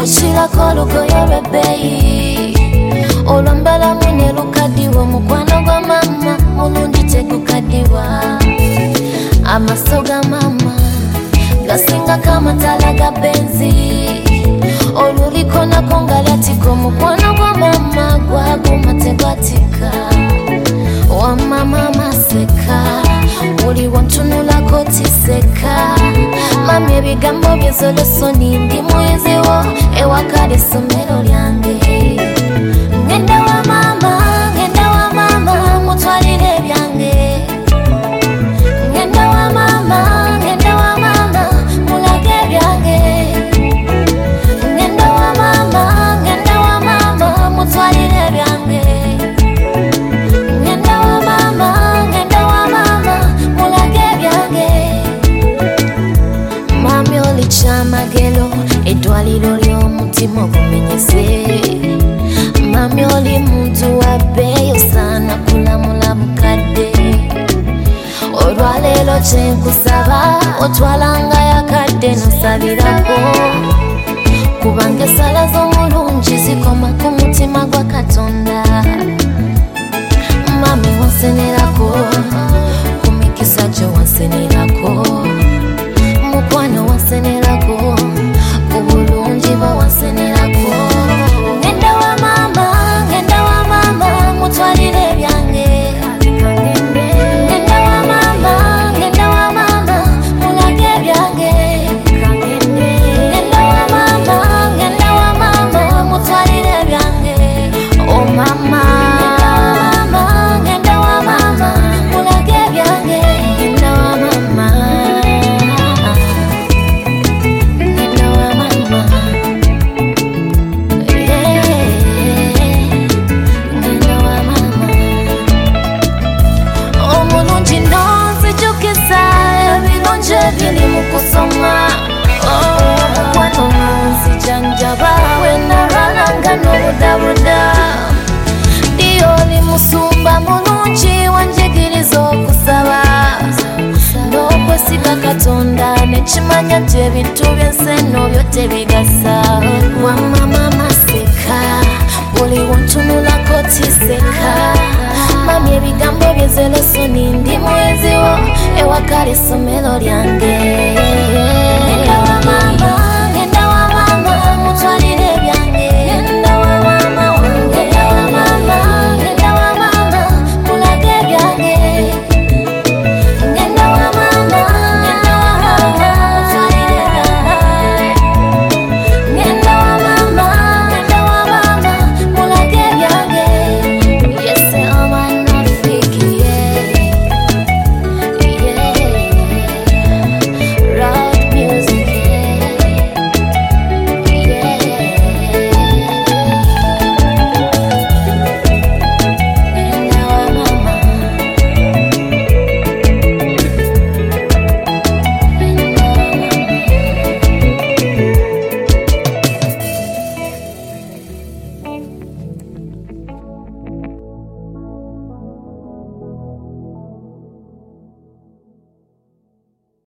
Ochilako lugoye lw'ebbeeyi olwambala mwine lukaddiwa omukwano gwa mama mulungi tegukaddiwa amaso ga mama gasingako amatala ga benzi oluliko nako nga lyatika omukwano gwa mama gwaguma tegwatika wa mama maseka buli wantunulako tiseka mami ebigambo byezolesoni ndi muyiziwo ewakala essomero lyange ngenda wa mama mutwalire ebyange ngenda wa mama mulage ebyange ngenda wa mama mutwalire ebyange ngenda wa mama mulage ebyange mami oli kyamagero eddwaliro ly'omutima obumenyese mami oli muntu wa bbeeyi osaana kulamula bukadde olwaleero kyenkusaba otwalanga yakadde nosabirako kubanga essala z'omulungi zikoma ku mutima gwa Katonda mami wansenerako ku mikisa gyo wansenerako mukwano wansenerako ku bulungi bwo wansenerako ngenda wa mama mutwalire ebyange ngenda wa mama mulage ebyange ngenda wa mama mutwalire ebyange oh mama ngenda wa mama mulage ebyange ngenda wa mama bili mukusoma mukwano munzijanjaba wenalwalanga n'obudabuda diyo oli musumba mulungi wanjigiriza okusaba n'okwesiga Katonda nekimanya nti ebintu by'ensenno byo tebigasa wa mama maseka buli wantunulako tiseka mami ebigambo byezolesoni ndi muyiziwo ewakala essomero lyange